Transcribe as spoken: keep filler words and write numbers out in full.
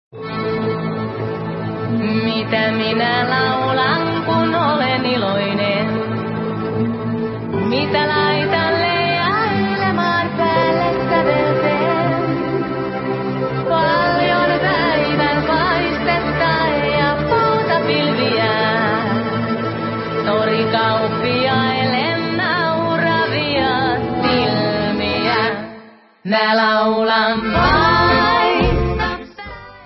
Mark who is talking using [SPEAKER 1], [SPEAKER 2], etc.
[SPEAKER 1] Mitä minä laulan, kun olen iloinen? Mitä laitan leijailemaan päälle sävelteen? Paljon päivän paistetta ja poutapilviä. Torikauppiaille nauravia silmiä. Mä laulan